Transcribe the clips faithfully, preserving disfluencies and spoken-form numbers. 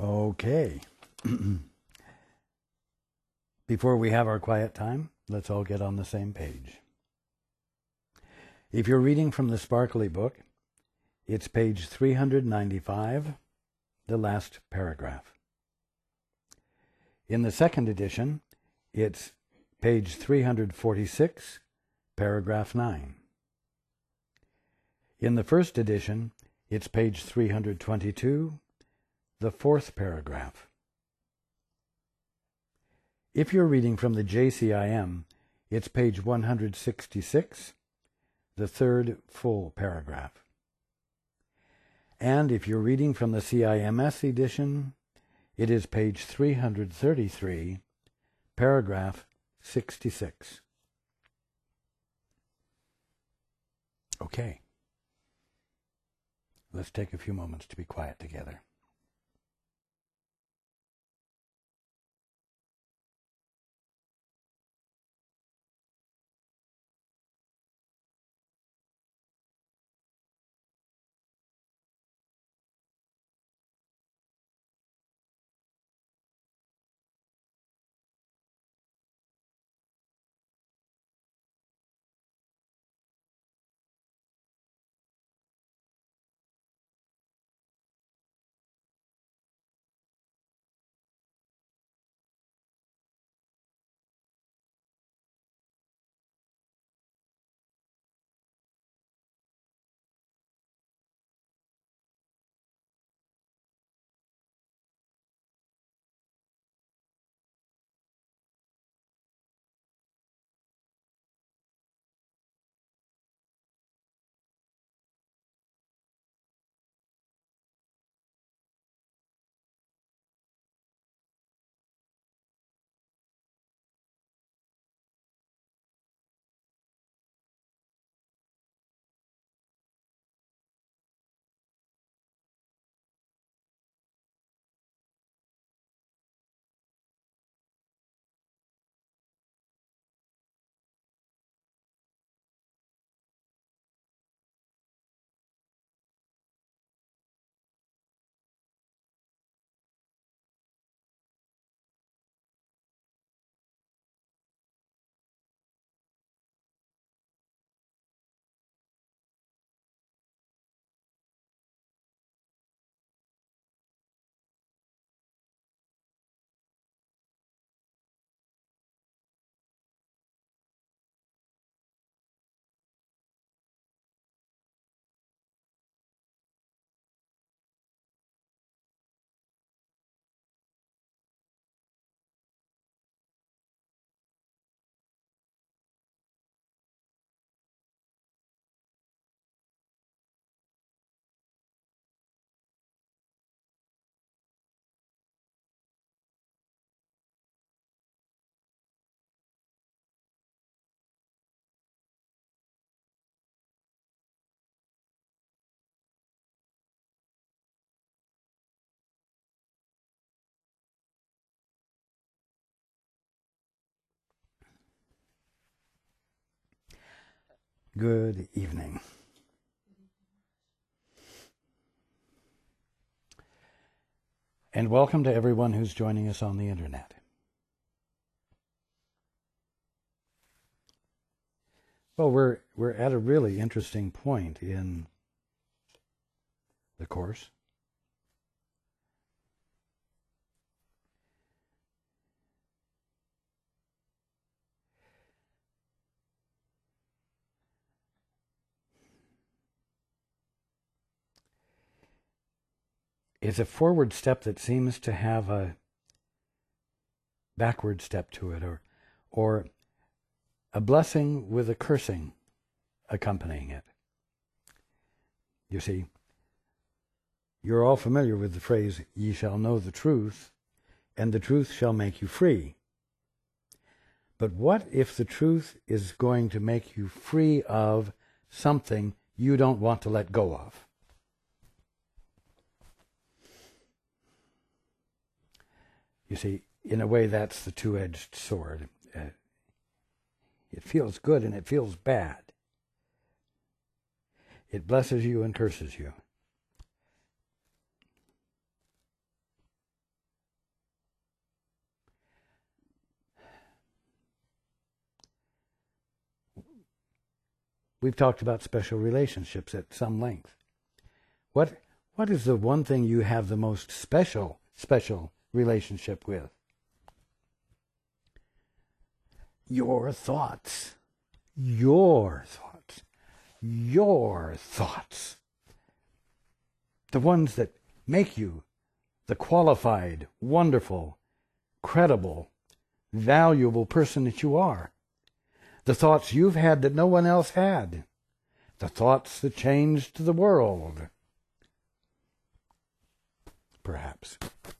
Okay. Before we have our quiet time, let's all get on the same page. If you're reading from the Sparkly book, it's page three hundred ninety-five, the last paragraph. In the second edition, it's page three hundred forty-six, paragraph nine. In the first edition, it's page three hundred twenty-two, the fourth paragraph. If you're reading from the J C I M, it's page one hundred sixty-six, the third full paragraph. And if you're reading from the C I M S edition, it is page three hundred thirty-three, paragraph sixty-six. Okay. Let's take a few moments to be quiet together. Good evening. And welcome to everyone who's joining us on the internet. Well, we're we're at a really interesting point in the course. It's a forward step that seems to have a backward step to it, or or a blessing with a cursing accompanying it. You see, you're all familiar with the phrase, "Ye shall know the truth, and the truth shall make you free." But what if the truth is going to make you free of something you don't want to let go of? You see, in a way, that's the two-edged sword. Uh, it feels good and it feels bad. It blesses you and curses you. we've talked about special relationships at some length. What what is the one thing you have the most special, special relationship with? Your thoughts. Your thoughts. Your thoughts. The ones that make you the qualified, wonderful, credible, valuable person that you are. The thoughts you've had that no one else had. The thoughts that changed the world. Perhaps.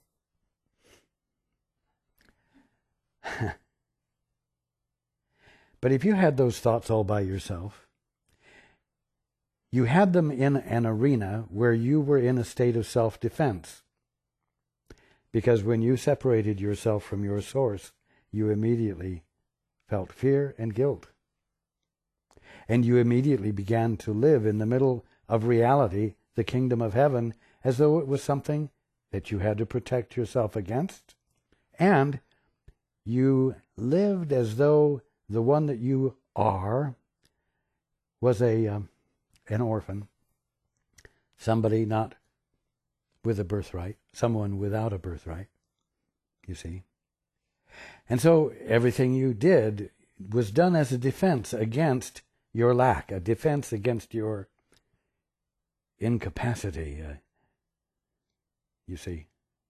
But if you had those thoughts all by yourself, you had them in an arena where you were in a state of self-defense. Because when you separated yourself from your source, you immediately felt fear and guilt. And you immediately began to live in the middle of reality, the kingdom of heaven, as though it was something that you had to protect yourself against. And you lived as though the one that you are was a um, an orphan, somebody not with a birthright, someone without a birthright, you see. And so everything you did was done as a defense against your lack, a defense against your incapacity, uh, you see.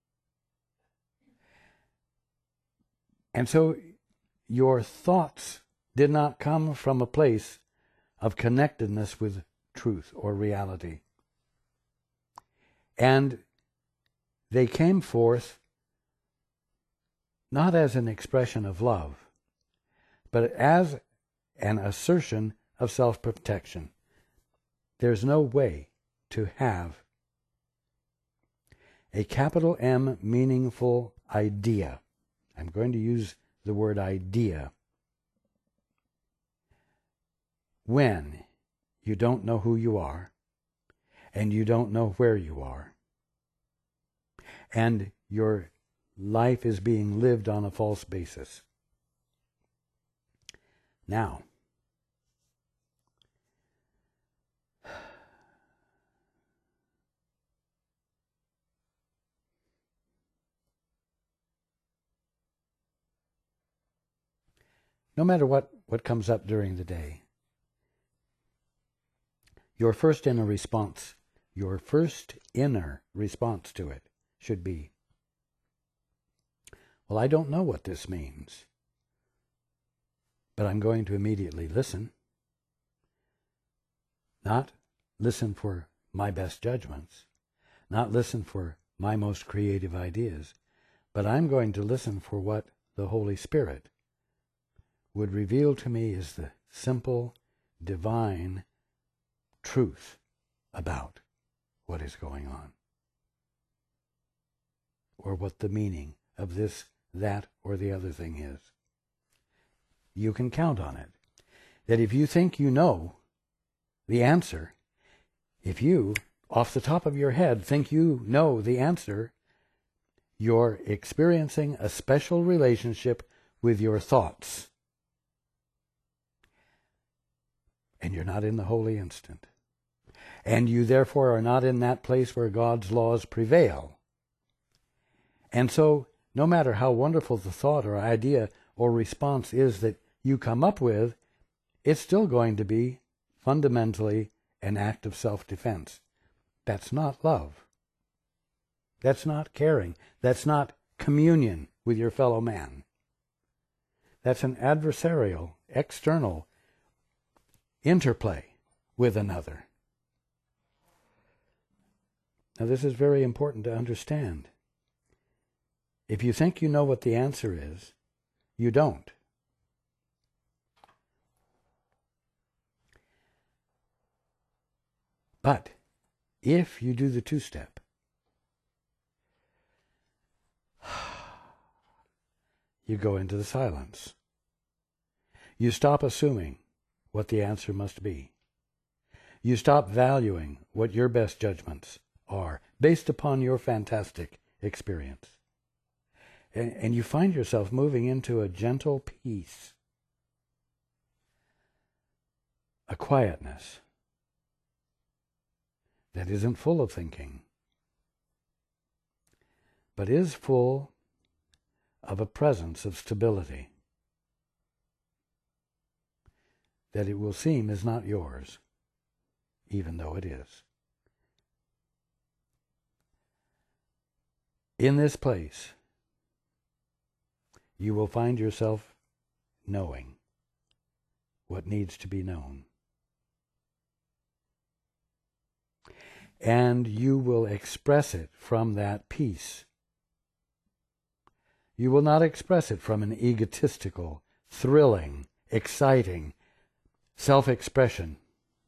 And so your thoughts did not come from a place of connectedness with truth or reality. And they came forth not as an expression of love, but as an assertion of self-protection. There's no way to have a capital M meaningful idea. I'm going to use the word idea when you don't know who you are and you don't know where you are and your life is being lived on a false basis. Now, no matter what, what comes up during the day, your first inner response, your first inner response to it should be, well, I don't know what this means, but I'm going to immediately listen. Not listen for my best judgments, not listen for my most creative ideas, but I'm going to listen for what the Holy Spirit would reveal to me as the simple, divine truth about what is going on, or what the meaning of this, that, or the other thing is. You can count on it. That if you think you know the answer, if you, off the top of your head, think you know the answer, you're experiencing a special relationship with your thoughts. And you're not in the holy instant. And you therefore are not in that place where God's laws prevail. And so, no matter how wonderful the thought or idea or response is that you come up with, it's still going to be fundamentally an act of self-defense. That's not love. That's not caring. That's not communion with your fellow man. That's an adversarial, external interplay with another. Now, this is very important to understand. If you think you know what the answer is, you don't. But if you do the two-step, you go into the silence. You stop assuming what the answer must be. You stop valuing what your best judgments are based upon your fantastic experience. And, and you find yourself moving into a gentle peace. a quietness that isn't full of thinking, but is full of a presence of stability that it will seem is not yours, even though it is. In this place, you will find yourself knowing what needs to be known. And you will express it from that peace. You will not express it from an egotistical, thrilling, exciting self-expression.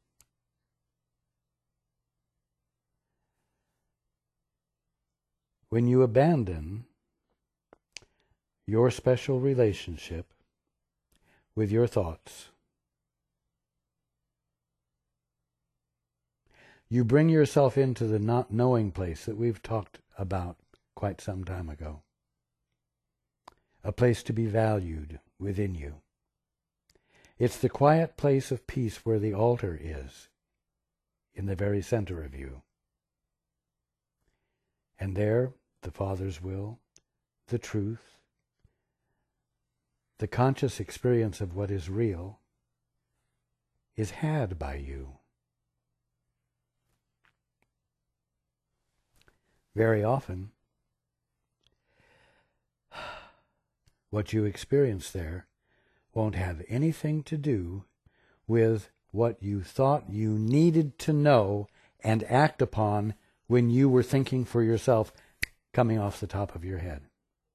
When you abandon your special relationship with your thoughts, you bring yourself into the not knowing place that we've talked about quite some time ago. A place to be valued within you. It's the quiet place of peace where the altar is, in the very center of you. And there, the Father's will, the truth, the conscious experience of what is real, is had by you. Very often, what you experience there won't have anything to do with what you thought you needed to know and act upon when you were thinking for yourself, coming off the top of your head.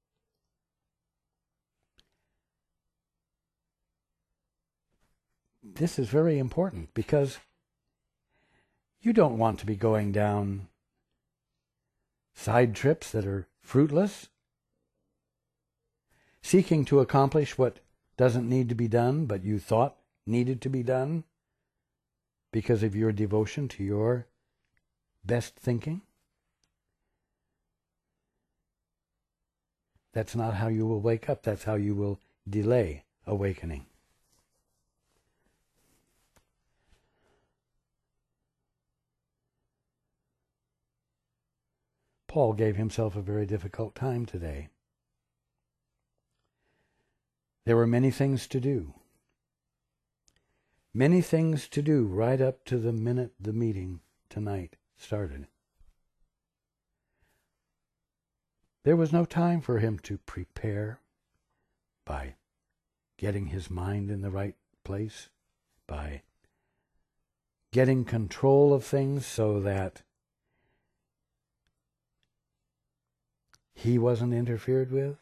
This is very important because you don't want to be going down side trips that are fruitless, seeking to accomplish what doesn't need to be done, but you thought needed to be done because of your devotion to your best thinking. That's not how you will wake up. That's how you will delay awakening. Paul gave himself a very difficult time today. There were many things to do. Many things to do right up to the minute the meeting tonight started. There was no time for him to prepare by getting his mind in the right place, by getting control of things so that he wasn't interfered with.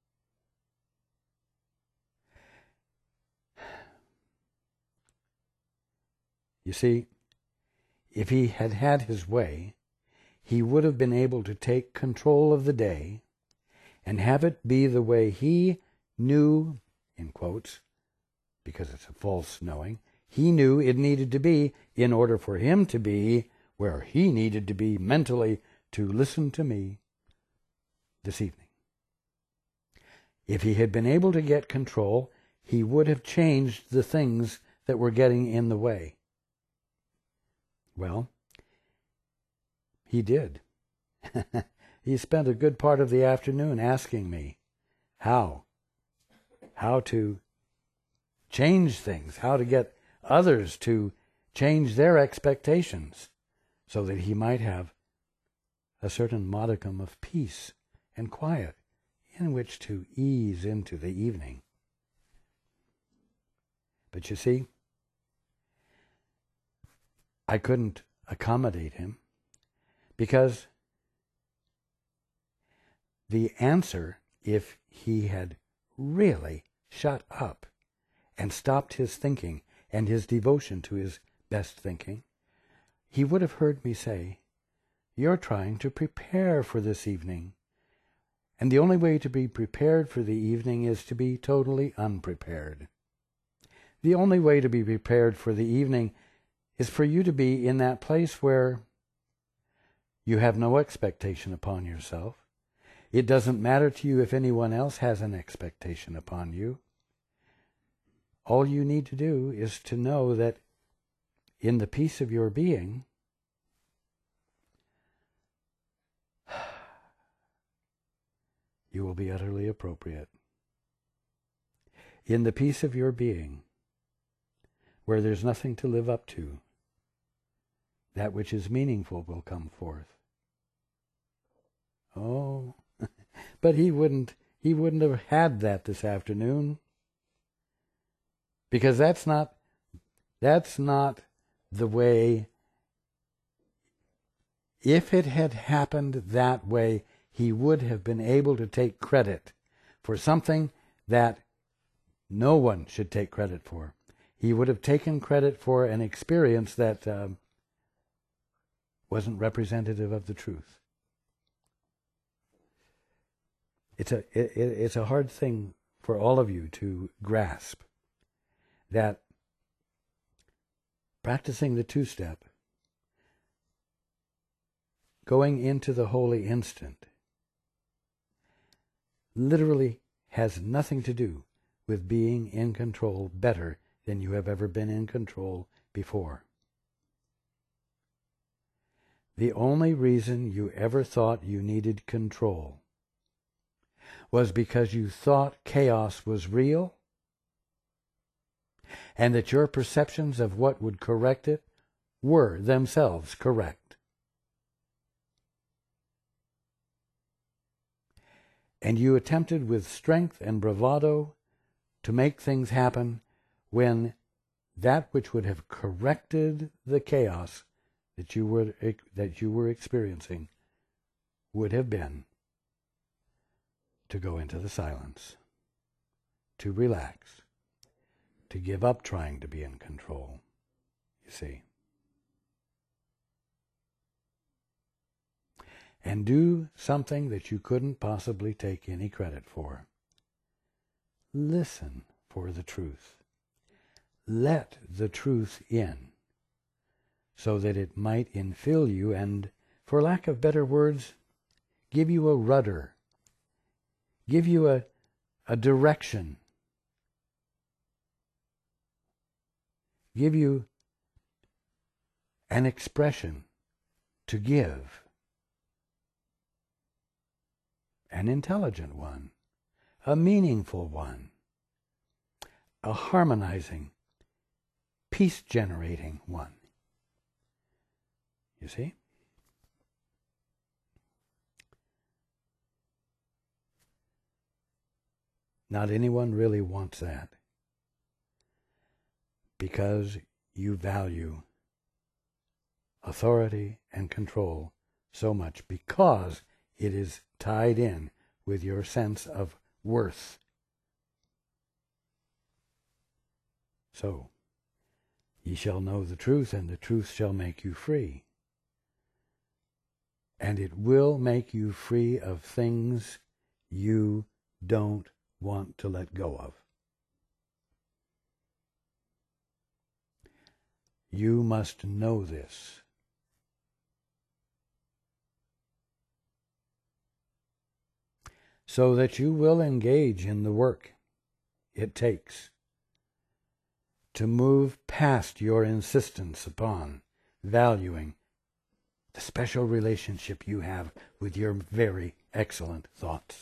You see, if he had had his way, he would have been able to take control of the day and have it be the way he knew, in quotes, because it's a false knowing, he knew it needed to be in order for him to be where he needed to be mentally to listen to me this evening. If he had been able to get control, he would have changed the things that were getting in the way. Well, he did. He spent a good part of the afternoon asking me how, how to change things, how to get others to change their expectations so that he might have a certain modicum of peace and quiet in which to ease into the evening. But you see, I couldn't accommodate him because the answer, if he had really shut up and stopped his thinking and his devotion to his best thinking, he would have heard me say, "You're trying to prepare for this evening. And the only way to be prepared for the evening is to be totally unprepared. The only way to be prepared for the evening is for you to be in that place where you have no expectation upon yourself. It doesn't matter to you if anyone else has an expectation upon you. All you need to do is to know that in the peace of your being, you will be utterly appropriate. In the peace of your being, where there's nothing to live up to, that which is meaningful will come forth. Oh, but he wouldn't, he wouldn't have had that this afternoon, because that's not, that's not the way. If it had happened that way, he would have been able to take credit for something that no one should take credit for. He would have taken credit for an experience that um, wasn't representative of the truth. It's a it, it's a hard thing for all of you to grasp, that practicing the two-step, going into the holy instant, literally has nothing to do with being in control better than you have ever been in control before. The only reason you ever thought you needed control was because you thought chaos was real and that your perceptions of what would correct it were themselves correct. And you attempted with strength and bravado to make things happen when that which would have corrected the chaos that you were that you were experiencing would have been to go into the silence, to relax, to give up trying to be in control, you see. And do something that you couldn't possibly take any credit for. Listen for the truth. Let the truth in, so that it might infill you and, for lack of better words, give you a rudder, give you a, a direction, give you an expression to give, an intelligent one, a meaningful one, a harmonizing, peace-generating one. You see? Not anyone really wants that, because you value authority and control so much, because it is tied in with your sense of worth. So, ye shall know the truth, and the truth shall make you free. And it will make you free of things you don't want to let go of. You must know this. So that you will engage in the work it takes to move past your insistence upon valuing the special relationship you have with your very excellent thoughts.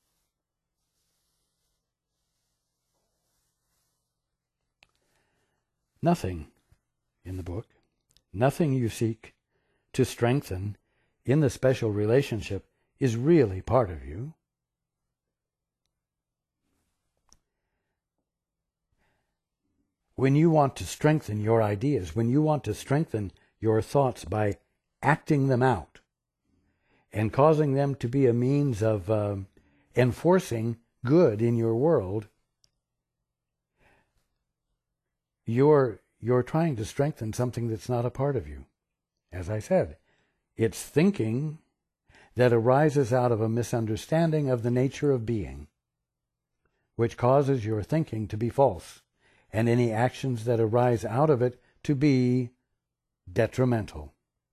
Nothing in the book, nothing you seek to strengthen in the special relationship is really part of you. When you want to strengthen your ideas, when you want to strengthen your thoughts by acting them out and causing them to be a means of uh, enforcing good in your world, you're, you're trying to strengthen something that's not a part of you. As I said, it's thinking that arises out of a misunderstanding of the nature of being, which causes your thinking to be false, and any actions that arise out of it to be detrimental.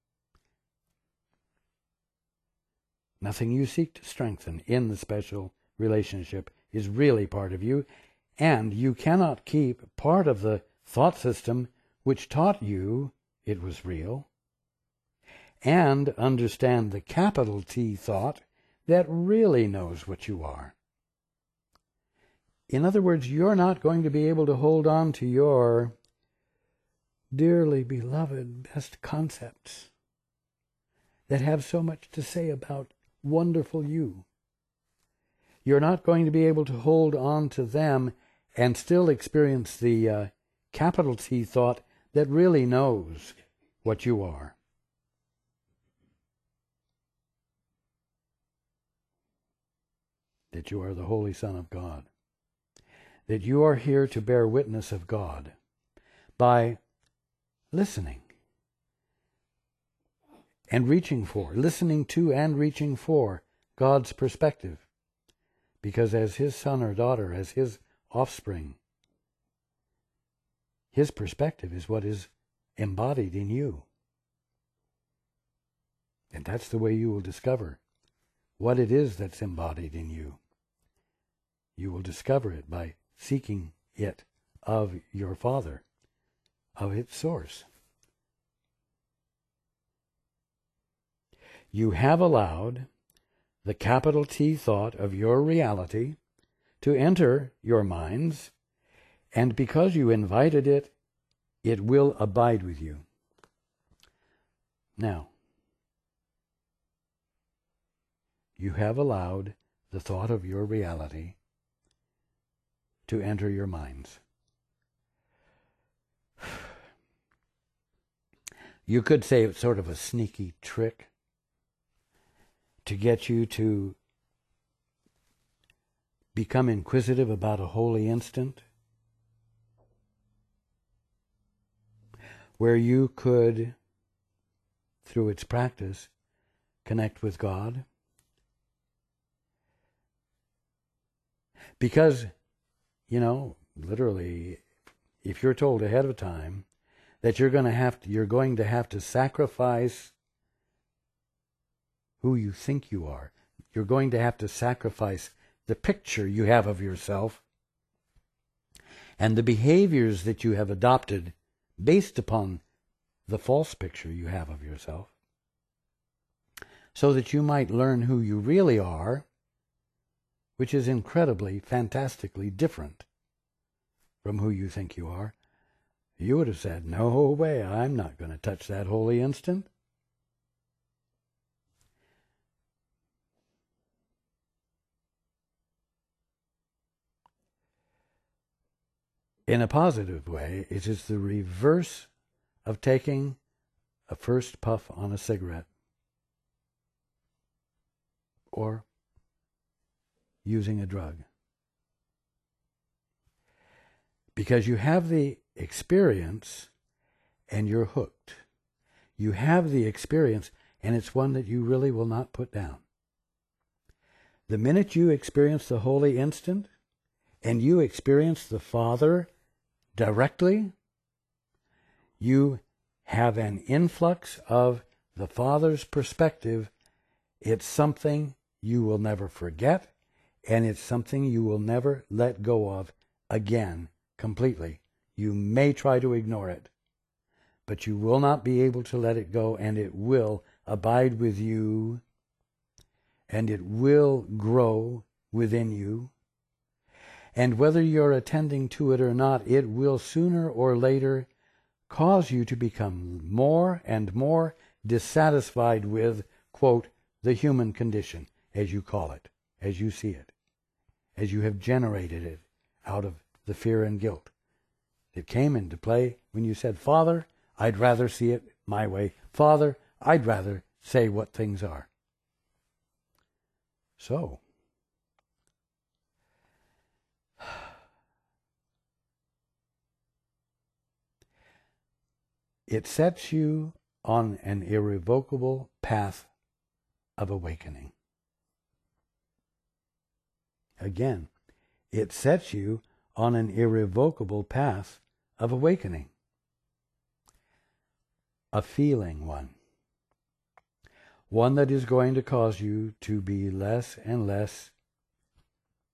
Nothing you seek to strengthen in the special relationship is really part of you, and you cannot keep part of the thought system which taught you it was real, and understand the capital T thought that really knows what you are. In other words, you're not going to be able to hold on to your dearly beloved best concepts that have so much to say about wonderful you. You're not going to be able to hold on to them and still experience the uh, capital T thought that really knows what you are. That you are the Holy Son of God. That you are here to bear witness of God by listening and reaching for, listening to and reaching for God's perspective. Because as his son or daughter, as his offspring, his perspective is what is embodied in you. And that's the way you will discover what it is that's embodied in you. You will discover it by seeking it of your Father, of its source. You have allowed the capital T thought of your reality to enter your minds, and because you invited it, it will abide with you. Now, you have allowed the thought of your reality to enter your minds. You could say it's sort of a sneaky trick to get you to become inquisitive about a holy instant, where you could, through its practice, connect with God. Because, you know, literally, if you're told ahead of time that you're going to have to, you're going to have to sacrifice who you think you are, you're going to have to sacrifice the picture you have of yourself and the behaviors that you have adopted based upon the false picture you have of yourself, so that you might learn who you really are, which is incredibly, fantastically different from who you think you are. You would have said, no way, I'm not going to touch that holy instant. In a positive way, it is the reverse of taking a first puff on a cigarette or using a drug. Because you have the experience and you're hooked. You have the experience and it's one that you really will not put down. The minute you experience the holy instant and you experience the Father directly, you have an influx of the Father's perspective. It's something you will never forget, and it's something you will never let go of again completely. You may try to ignore it, but you will not be able to let it go, and it will abide with you, and it will grow within you. And whether you're attending to it or not, it will sooner or later cause you to become more and more dissatisfied with, quote, the human condition, as you call it, as you see it, as you have generated it out of the fear and guilt that came into play when you said, Father, I'd rather see it my way. Father, I'd rather say what things are. So, it sets you on an irrevocable path of awakening. Again, it sets you on an irrevocable path of awakening. A feeling one. One that is going to cause you to be less and less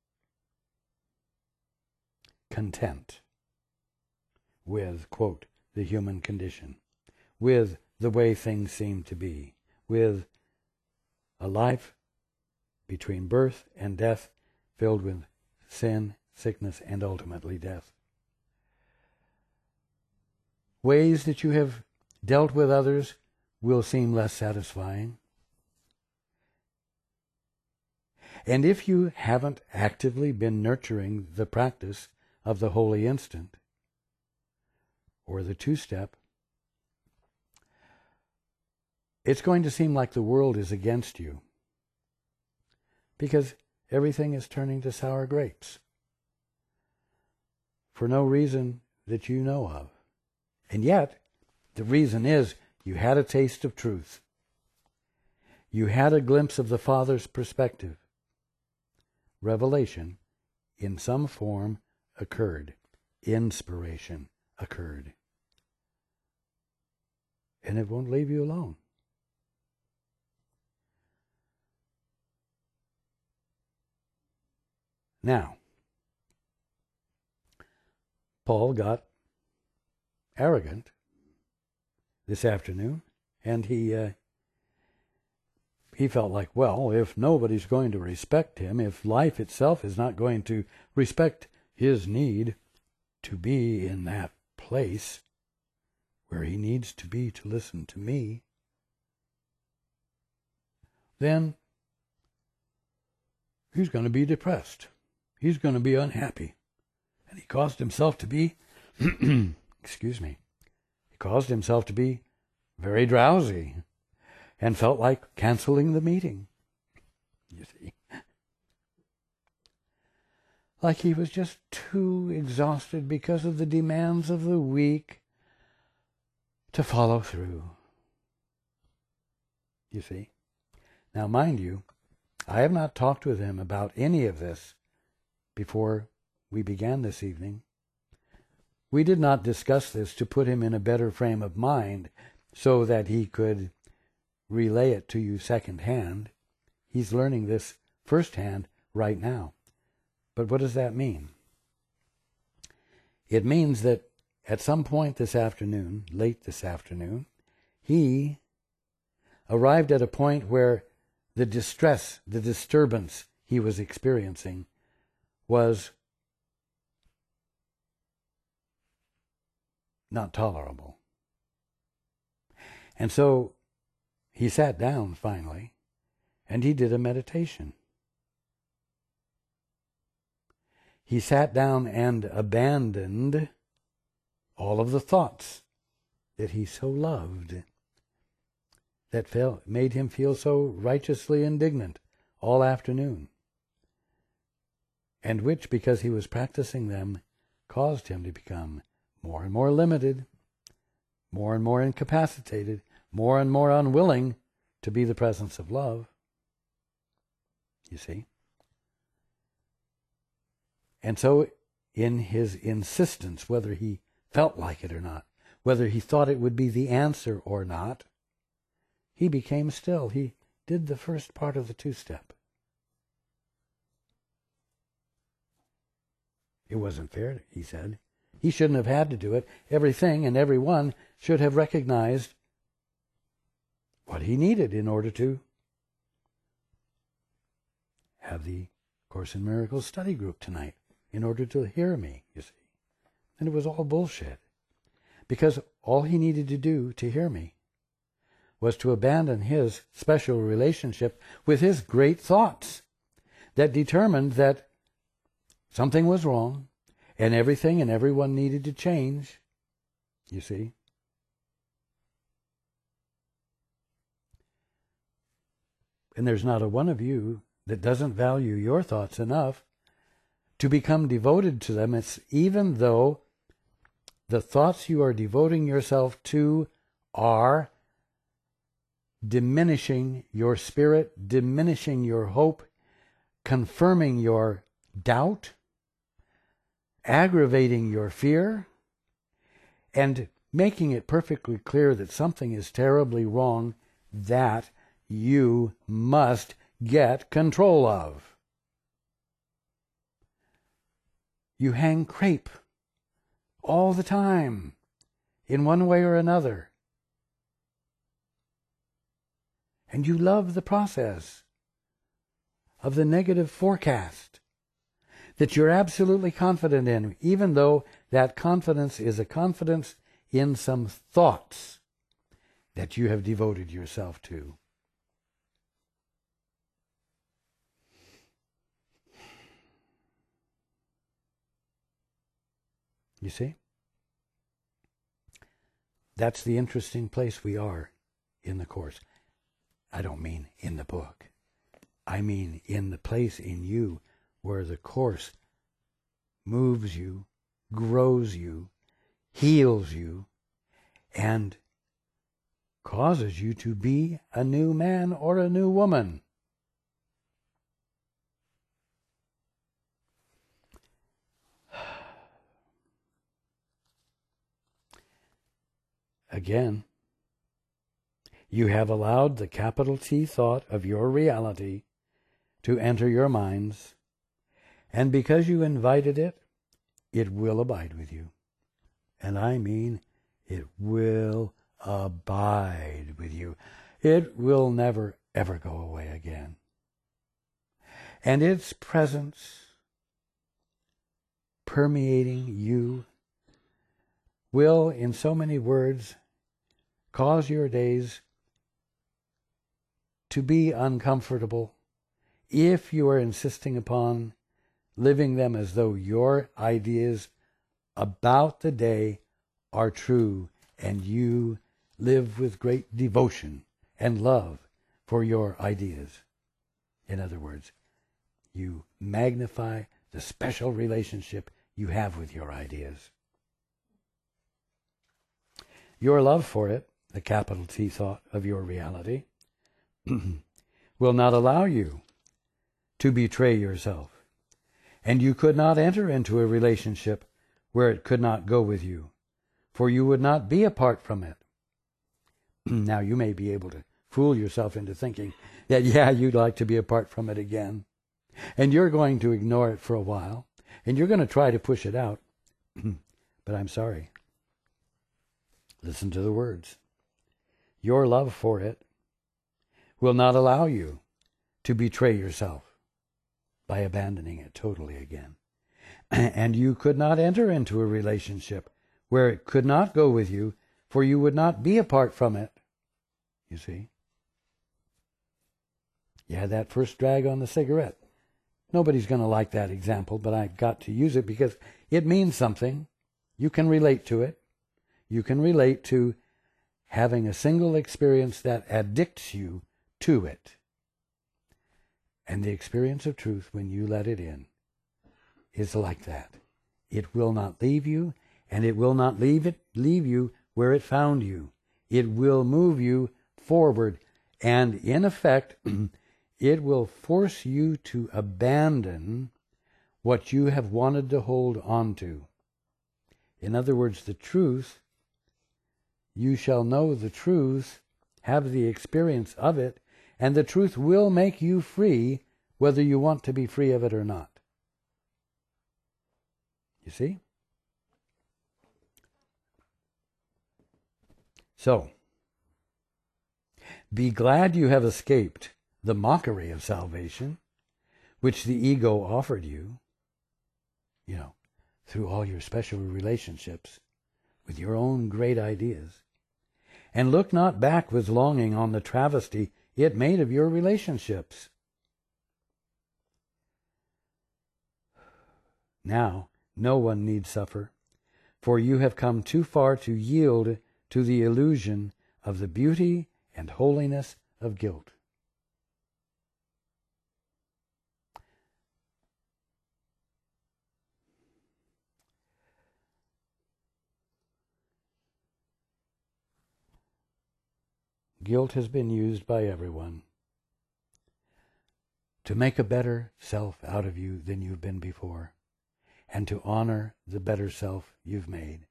content with, quote, the human condition, with the way things seem to be, with a life between birth and death filled with sin, sickness, and ultimately death. Ways that you have dealt with others will seem less satisfying. And if you haven't actively been nurturing the practice of the holy instant, or the two-step, it's going to seem like the world is against you, because everything is turning to sour grapes for no reason that you know of. And yet, the reason is you had a taste of truth. You had a glimpse of the Father's perspective. Revelation, in some form, occurred. Inspiration occurred. And it won't leave you alone. Now, Paul got arrogant this afternoon, and he uh, he felt like, well, if nobody's going to respect him, if life itself is not going to respect his need to be in that place where he needs to be to listen to me, then he's going to be depressed. He's going to be unhappy. And he caused himself to be, excuse me, he caused himself to be very drowsy and felt like canceling the meeting. You see? Like he was just too exhausted because of the demands of the week to follow through. You see? Now, mind you, I have not talked with him about any of this before we began this evening. We did not discuss this to put him in a better frame of mind so that he could relay it to you secondhand. He's learning this firsthand right now. But what does that mean? It means that at some point this afternoon, late this afternoon, he arrived at a point where the distress, the disturbance he was experiencing was not tolerable. And so he sat down finally, and he did a meditation. He sat down and abandoned all of the thoughts that he so loved, that felt, made him feel so righteously indignant all afternoon, and which, because he was practicing them, caused him to become more and more limited, more and more incapacitated, more and more unwilling to be the presence of love. You see? And so, in his insistence, whether he felt like it or not, whether he thought it would be the answer or not, he became still. He did the first part of the two-step. It wasn't fair, he said. He shouldn't have had to do it. Everything and everyone should have recognized what he needed in order to have the Course in Miracles study group tonight, in order to hear me, you see. And it was all bullshit. Because all he needed to do to hear me was to abandon his special relationship with his great thoughts that determined that something was wrong and everything and everyone needed to change, you see. And there's not a one of you that doesn't value your thoughts enough to become devoted to them. It's even though the thoughts you are devoting yourself to are diminishing your spirit, diminishing your hope, confirming your doubt, aggravating your fear, and making it perfectly clear that something is terribly wrong that you must get control of. You hang crepe all the time in one way or another. And you love the process of the negative forecast that you're absolutely confident in, even though that confidence is a confidence in some thoughts that you have devoted yourself to. You see? That's the interesting place we are in the Course. I don't mean in the book. I mean in the place in you where the Course moves you, grows you, heals you, and causes you to be a new man or a new woman. Again, you have allowed the capital T thought of your reality to enter your minds, and because you invited it, it will abide with you. And I mean, it will abide with you. It will never, ever go away again. And its presence permeating you will, in so many words, cause your days to be uncomfortable if you are insisting upon living them as though your ideas about the day are true and you live with great devotion and love for your ideas. In other words, you magnify the special relationship you have with your ideas. Your love for it, the capital T thought of your reality, will not allow you to betray yourself. And you could not enter into a relationship where it could not go with you, for you would not be apart from it. Now, you may be able to fool yourself into thinking that, yeah, you'd like to be apart from it again. And you're going to ignore it for a while, and you're going to try to push it out. But I'm sorry. Listen to the words. Your love for it will not allow you to betray yourself by abandoning it totally again. And you could not enter into a relationship where it could not go with you, for you would not be apart from it. You see? You had that first drag on the cigarette. Nobody's going to like that example, but I got to use it because it means something. You can relate to it. You can relate to having a single experience that addicts you to it. And the experience of truth, when you let it in, is like that. It will not leave you, and it will not leave it leave you where it found you. It will move you forward, and in effect, it will force you to abandon what you have wanted to hold on to. In other words, the truth, you shall know the truth, have the experience of it, and the truth will make you free, whether you want to be free of it or not. You see? So, be glad you have escaped the mockery of salvation, which the ego offered you, you know, through all your special relationships with your own great ideas. And look not back with longing on the travesty it made of your relationships. Now, no one need suffer, for you have come too far to yield to the illusion of the beauty and holiness of guilt. Guilt has been used by everyone to make a better self out of you than you've been before, and to honor the better self you've made.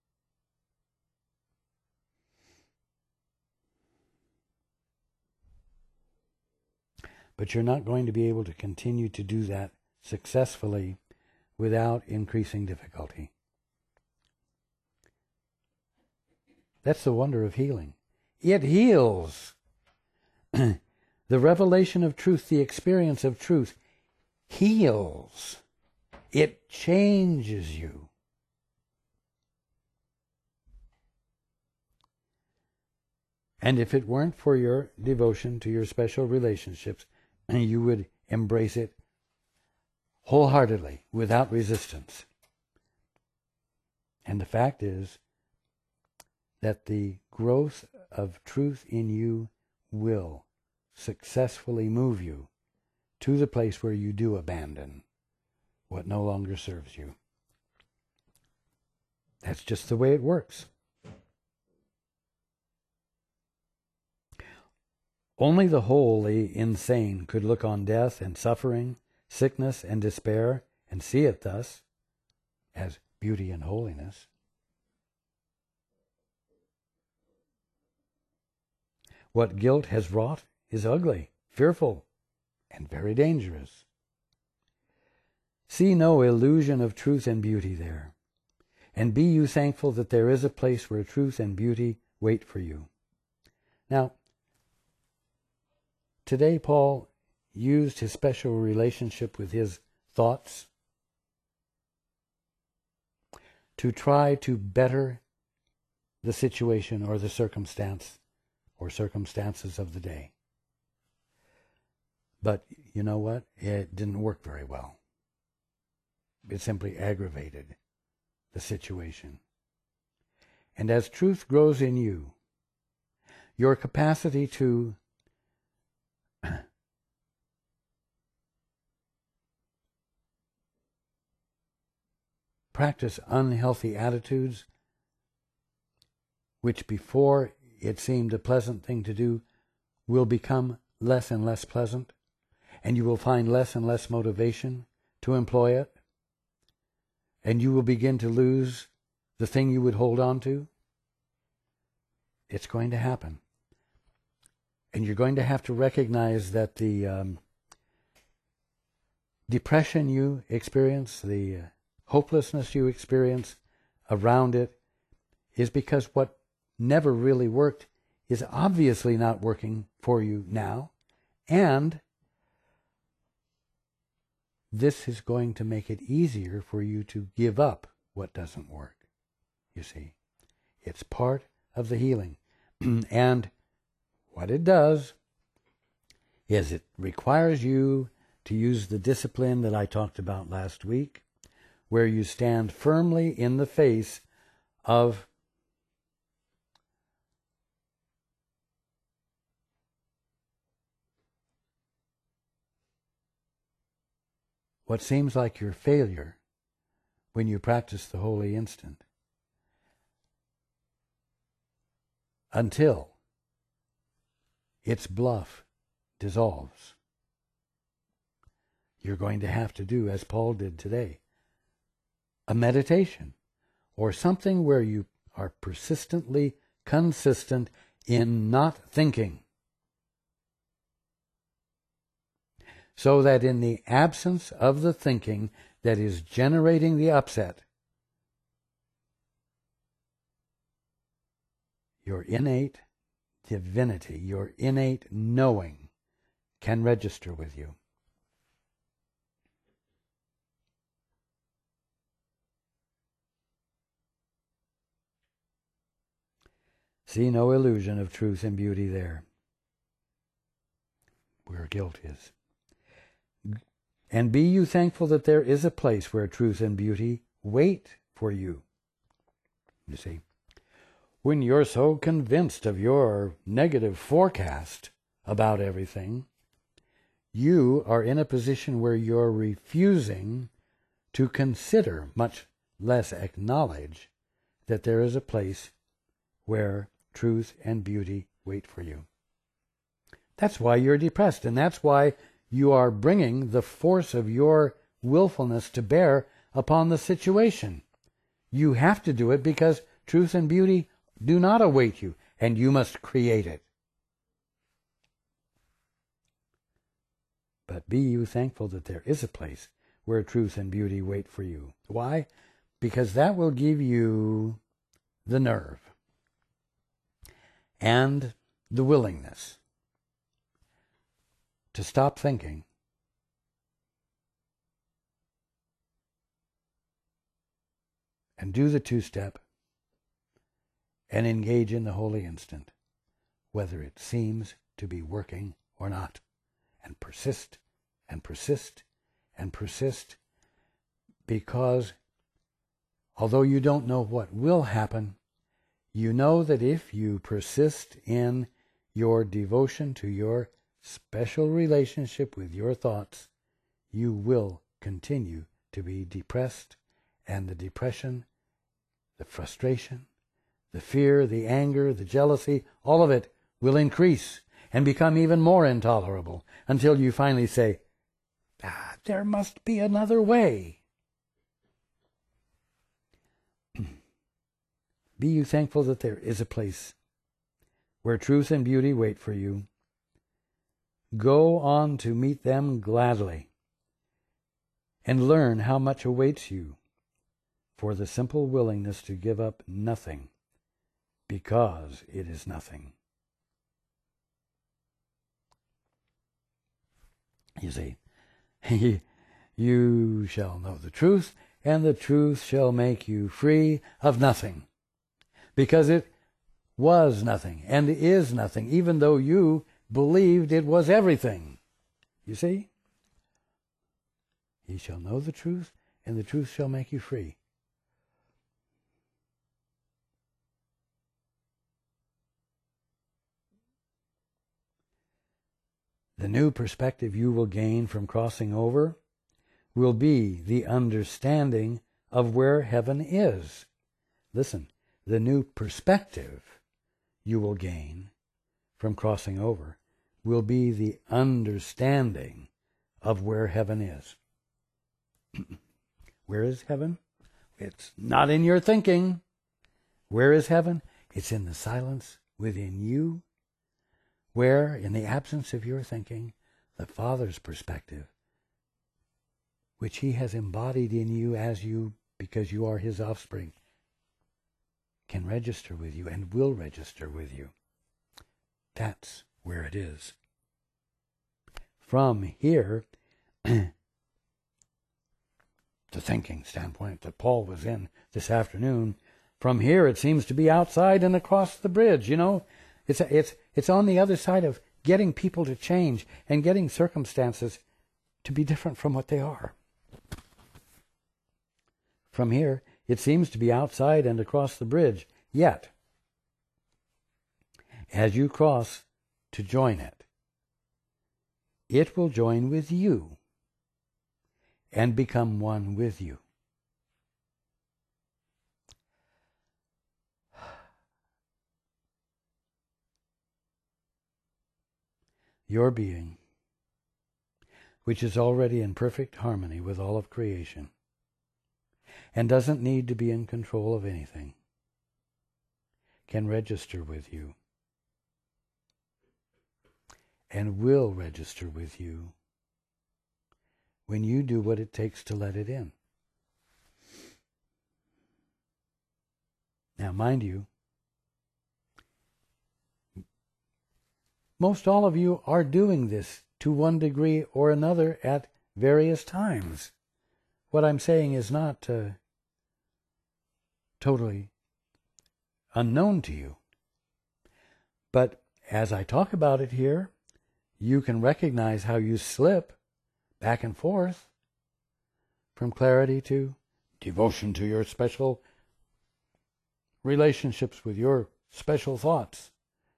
But you're not going to be able to continue to do that successfully without increasing difficulty. That's the wonder of healing. It heals. The revelation of truth, the experience of truth, heals. It changes you. And if it weren't for your devotion to your special relationships, you would embrace it wholeheartedly, without resistance. And the fact is that the growth of truth in you will successfully move you to the place where you do abandon what no longer serves you. That's just the way it works. Only the wholly insane could look on death and suffering, sickness and despair, and see it thus, as beauty and holiness. What guilt has wrought is ugly, fearful, and very dangerous. See no illusion of truth and beauty there, and be you thankful that there is a place where truth and beauty wait for you. Now, today Paul used his special relationship with his thoughts to try to better the situation or the circumstance or circumstances of the day. But you know what? It didn't work very well. It simply aggravated the situation. And as truth grows in you, your capacity to practice unhealthy attitudes, which before it seemed a pleasant thing to do, will become less and less pleasant, and you will find less and less motivation to employ it, and you will begin to lose the thing you would hold on to. It's going to happen. And you're going to have to recognize that the um, depression you experience, the uh, hopelessness you experience around it, is because what never really worked is obviously not working for you now, and this is going to make it easier for you to give up what doesn't work. You see, it's part of the healing. And what it does is it requires you to use the discipline that I talked about last week, where you stand firmly in the face of what seems like your failure when you practice the holy instant, until its bluff dissolves. You're going to have to do, as Paul did today, a meditation, or something where you are persistently consistent in not thinking, so that in the absence of the thinking that is generating the upset, your innate divinity, your innate knowing can register with you. See no illusion of truth and beauty there, where guilt is. And be you thankful that there is a place where truth and beauty wait for you. You see, when you're so convinced of your negative forecast about everything, you are in a position where you're refusing to consider, much less acknowledge, that there is a place where truth and beauty wait for you. That's why you're depressed, and that's why you are bringing the force of your willfulness to bear upon the situation. You have to do it because truth and beauty do not await you, and you must create it. But be you thankful that there is a place where truth and beauty wait for you. Why? Because that will give you the nerve and the willingness to stop thinking and do the two-step and engage in the holy instant, whether it seems to be working or not, and persist and persist and persist, because although you don't know what will happen, you know that if you persist in your devotion to your special relationship with your thoughts, you will continue to be depressed, and the depression, the frustration, the fear, the anger, the jealousy, all of it will increase and become even more intolerable until you finally say, ah, there must be another way. Be you thankful that there is a place where truth and beauty wait for you. Go on to meet them gladly and learn how much awaits you for the simple willingness to give up nothing because it is nothing. You see, you shall know the truth, and the truth shall make you free of nothing, because it was nothing and is nothing, even though you believed it was everything. You see? Ye shall know the truth, and the truth shall make you free. The new perspective you will gain from crossing over will be the understanding of where heaven is. Listen, the new perspective you will gain from crossing over will be the understanding of where heaven is. Where is heaven? It's not in your thinking. Where is heaven? It's in the silence within you, where, in the absence of your thinking, the Father's perspective, which He has embodied in you as you, because you are His offspring, can register with you and will register with you. That's where it is. From here, the thinking standpoint that Paul was in this afternoon, from here it seems to be outside and across the bridge, you know. It's, it's, it's on the other side of getting people to change and getting circumstances to be different from what they are. From here, it seems to be outside and across the bridge, yet, as you cross to join it, it will join with you and become one with you. Your being, which is already in perfect harmony with all of creation, and doesn't need to be in control of anything, can register with you, and will register with you when you do what it takes to let it in. Now, mind you, most all of you are doing this to one degree or another at various times. What I'm saying is not uh, totally unknown to you. But as I talk about it here, you can recognize how you slip back and forth from clarity to devotion to your special relationships with your special thoughts,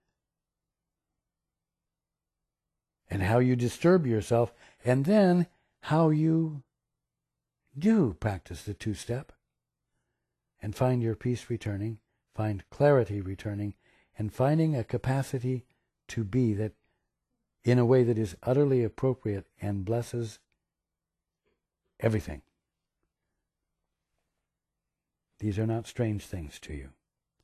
and how you disturb yourself, and then how you do practice the two-step and find your peace returning, find clarity returning, and finding a capacity to be that in a way that is utterly appropriate and blesses everything. These are not strange things to you.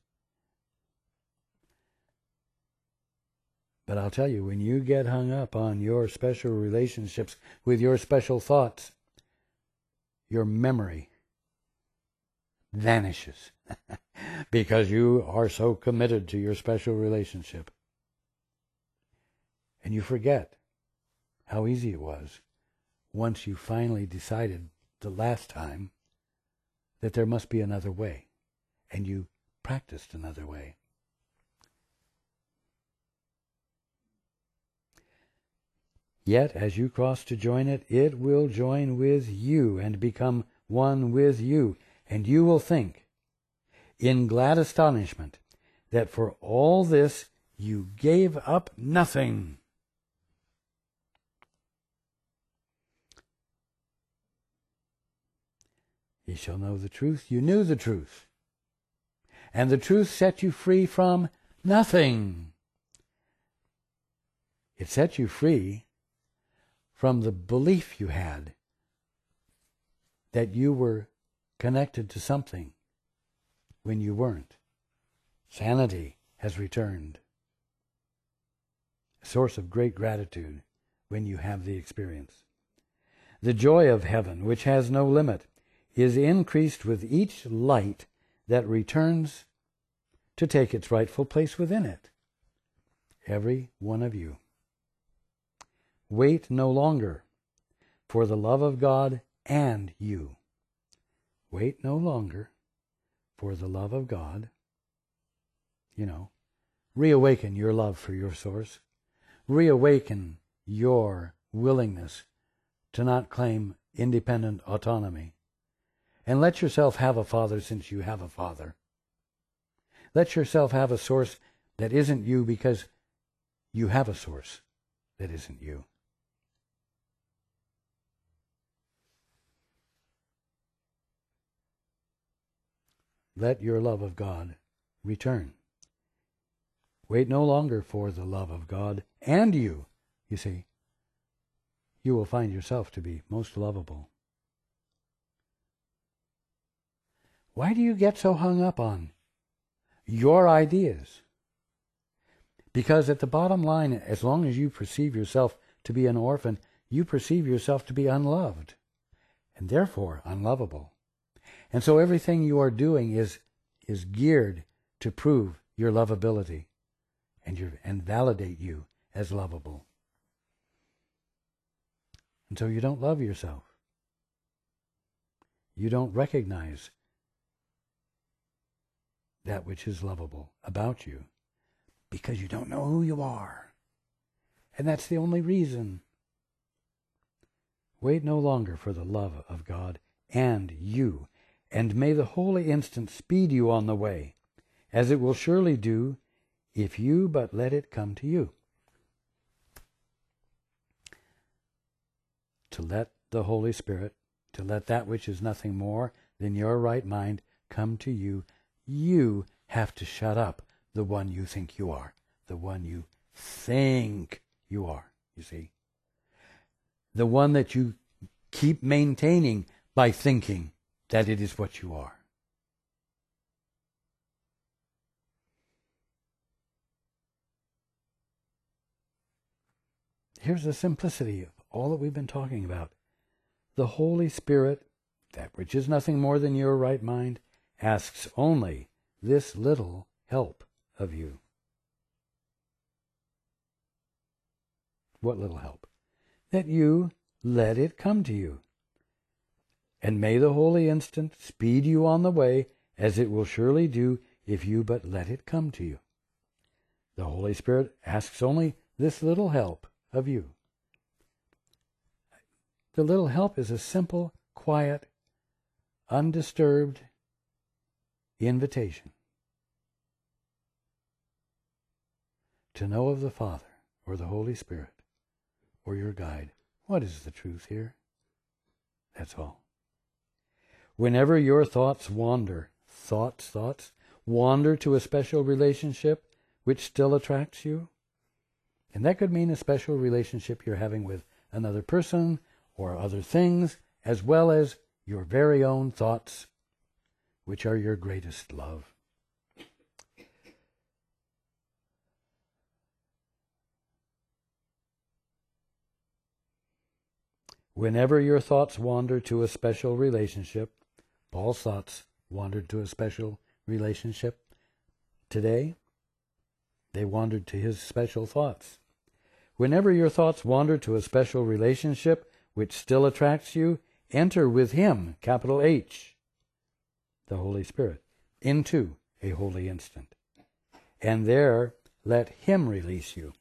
But I'll tell you, when you get hung up on your special relationships with your special thoughts, your memory vanishes. because you are so committed to your special relationship. And you forget how easy it was once you finally decided the last time that there must be another way, and you practiced another way. Yet, as you cross to join it, it will join with you and become one with you, and you will think, in glad astonishment, that for all this you gave up nothing. Ye shall know the truth. You knew the truth. And the truth set you free from nothing. It set you free from the belief you had that you were connected to something when you weren't. Sanity has returned. A source of great gratitude when you have the experience. The joy of heaven, which has no limit, is increased with each light that returns to take its rightful place within it. Every one of you. Wait no longer for the love of God and you. Wait no longer for the love of God. You know, reawaken your love for your source. Reawaken your willingness to not claim independent autonomy. And let yourself have a father since you have a father. Let yourself have a source that isn't you because you have a source that isn't you. Let your love of God return. Wait no longer for the love of God and you. You see, you will find yourself to be most lovable. Why do you get so hung up on your ideas? Because at the bottom line, as long as you perceive yourself to be an orphan, you perceive yourself to be unloved, and therefore unlovable. And so everything you are doing is, is geared to prove your lovability and, your, and validate you as lovable. And so you don't love yourself. You don't recognize that which is lovable about you because you don't know who you are. And that's the only reason. Wait no longer for the love of God and you, and may the holy instant speed you on the way, as it will surely do if you but let it come to you. To let the Holy Spirit, to let that which is nothing more than your right mind come to you, you have to shut up the one you think you are, the one you think you are, you see. The one that you keep maintaining by thinking that it is what you are. Here's the simplicity of all that we've been talking about. The Holy Spirit, that which is nothing more than your right mind, asks only this little help of you. What little help? That you let it come to you. And may the holy instant speed you on the way, as it will surely do if you but let it come to you. The Holy Spirit asks only this little help of you. The little help is a simple, quiet, undisturbed invitation to know of the Father or the Holy Spirit or your guide. What is the truth here? That's all. Whenever your thoughts wander, thoughts, thoughts, wander to a special relationship which still attracts you, and that could mean a special relationship you're having with another person or other things, as well as your very own thoughts, which are your greatest love. Whenever your thoughts wander to a special relationship, Paul's thoughts wandered to a special relationship today? They wandered to his special thoughts. Whenever your thoughts wander to a special relationship which still attracts you, enter with him, capital H, the Holy Spirit, into a holy instant. And there let him release you.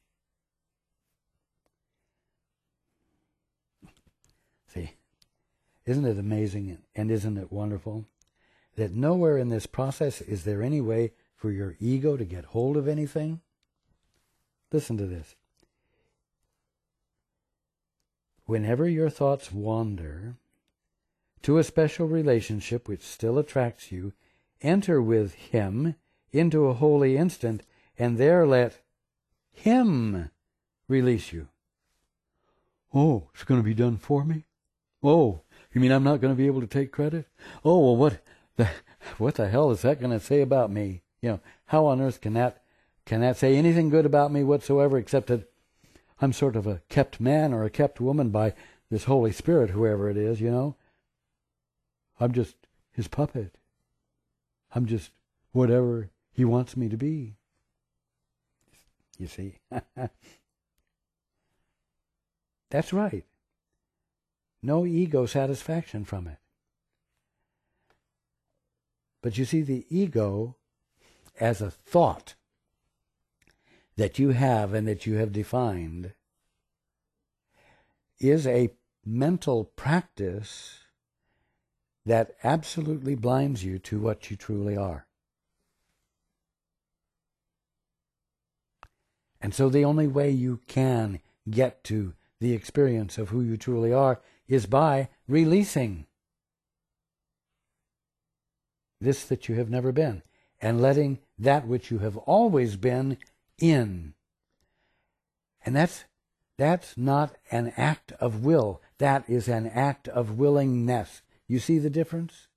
See, isn't it amazing and isn't it wonderful that nowhere in this process is there any way for your ego to get hold of anything? Listen to this. Whenever your thoughts wander to a special relationship which still attracts you, enter with him into a holy instant, and there let him release you. Oh, it's going to be done for me? Oh, you mean I'm not going to be able to take credit? Oh, well, what the, what the hell is that going to say about me? You know, how on earth can that, can that say anything good about me whatsoever, except that I'm sort of a kept man or a kept woman by this Holy Spirit, whoever it is, you know? I'm just his puppet. I'm just whatever he wants me to be. You see? That's right. No ego satisfaction from it. But you see, the ego as a thought that you have and that you have defined is a mental practice that absolutely blinds you to what you truly are. And so the only way you can get to the experience of who you truly are is by releasing this that you have never been and letting that which you have always been in. And that's that's not an act of will. That is an act of willingness. You see the difference?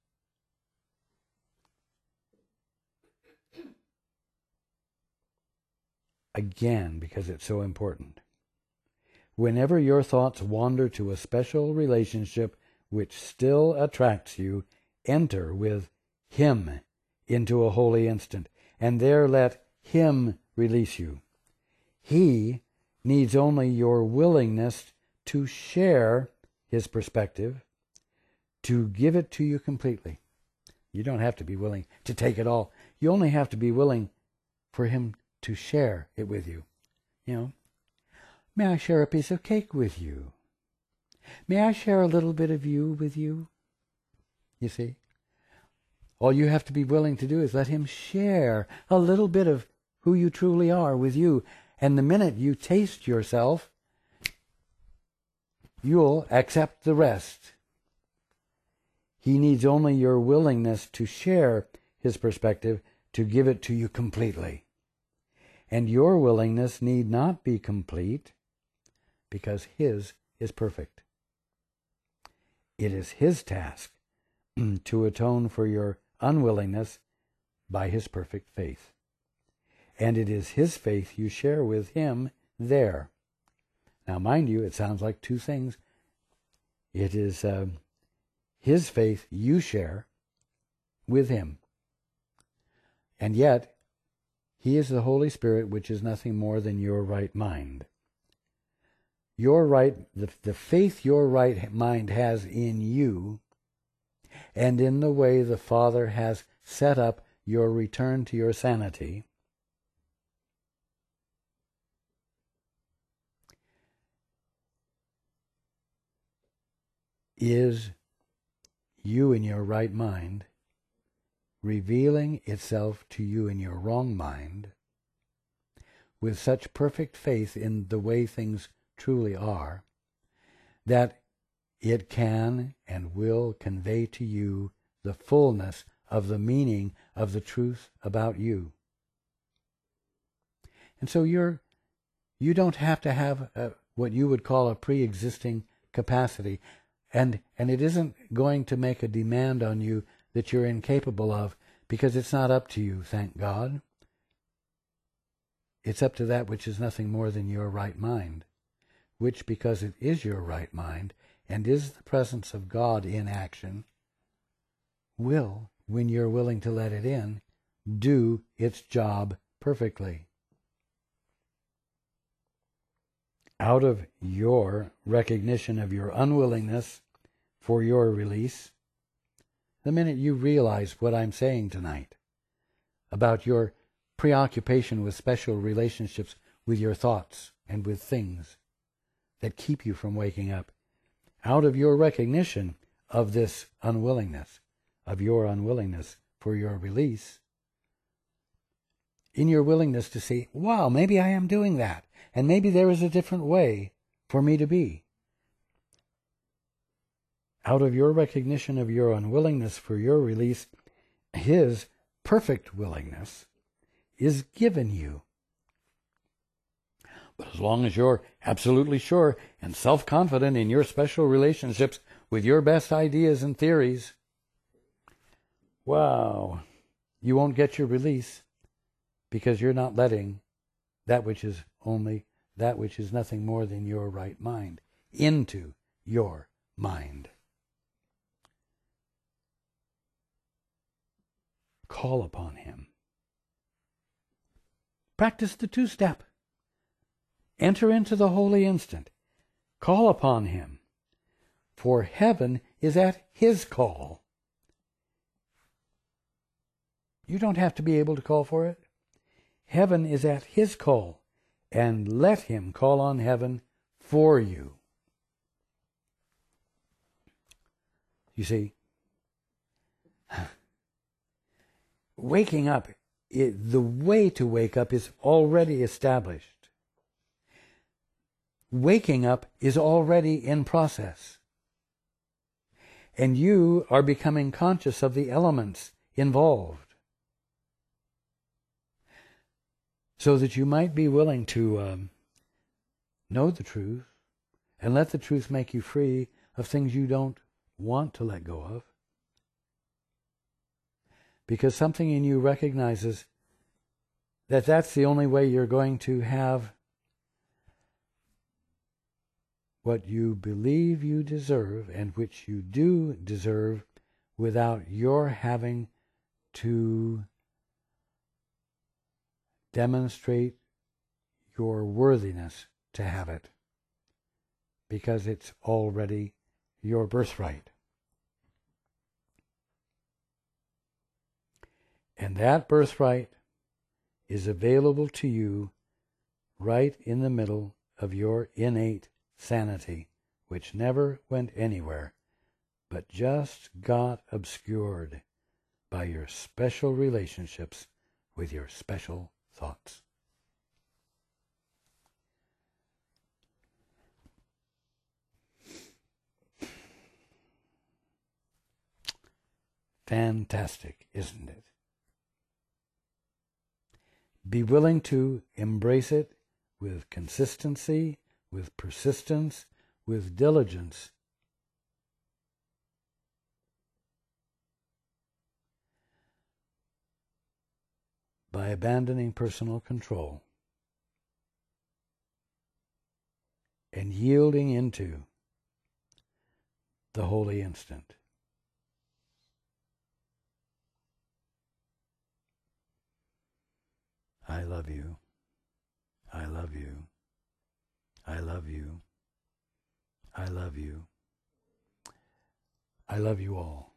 Again, because it's so important. Whenever your thoughts wander to a special relationship which still attracts you, enter with him into a holy instant, and there let him release you. He needs only your willingness to share his perspective, to give it to you completely. You don't have to be willing to take it all. You only have to be willing for him to share it with you. You know, may I share a piece of cake with you? May I share a little bit of you with you? You see? All you have to be willing to do is let him share a little bit of who you truly are with you. And the minute you taste yourself, you'll accept the rest. He needs only your willingness to share his perspective, to give it to you completely. And your willingness need not be complete, because his is perfect. It is his task to atone for your unwillingness by his perfect faith. And it is his faith you share with him there. Now, mind you, it sounds like two things. It is uh, his faith you share with him. And yet, he is the Holy Spirit, which is nothing more than your right mind. Your right, the, the faith your right mind has in you, and in the way the Father has set up your return to your sanity, is you in your right mind revealing itself to you in your wrong mind with such perfect faith in the way things truly are that it can and will convey to you the fullness of the meaning of the truth about you. And so you're, you don't have to have a, what you would call a pre-existing capacity. And, and it isn't going to make a demand on you that you're incapable of, because it's not up to you, thank God. It's up to that which is nothing more than your right mind, which, because it is your right mind and is the presence of God in action, will, when you're willing to let it in, do its job perfectly. Out of your recognition of your unwillingness for your release, the minute you realize what I'm saying tonight about your preoccupation with special relationships with your thoughts and with things that keep you from waking up, out of your recognition of this unwillingness, of your unwillingness for your release, in your willingness to say, wow, maybe I am doing that, and maybe there is a different way for me to be. Out of your recognition of your unwillingness for your release, His perfect willingness is given you. But as long as you're absolutely sure and self-confident in your special relationships with your best ideas and theories, wow, you won't get your release, because you're not letting that which is only that which is nothing more than your right mind into your mind. Call upon Him. Practice the two-step. Enter into the holy instant. Call upon Him. For heaven is at His call. You don't have to be able to call for it. Heaven is at His call, and let Him call on heaven for you. You see, waking up, it, the way to wake up is already established. Waking up is already in process. And you are becoming conscious of the elements involved, so that you might be willing to um, know the truth and let the truth make you free of things you don't want to let go of. Because something in you recognizes that that's the only way you're going to have what you believe you deserve, and which you do deserve, without your having to demonstrate your worthiness to have it, because it's already your birthright. And that birthright is available to you right in the middle of your innate sanity, which never went anywhere, but just got obscured by your special relationships with your special thoughts. Fantastic, isn't it? Be willing to embrace it with consistency, with persistence, with diligence. By abandoning personal control and yielding into the holy instant. I love you. I love you. I love you. I love you. I love you all.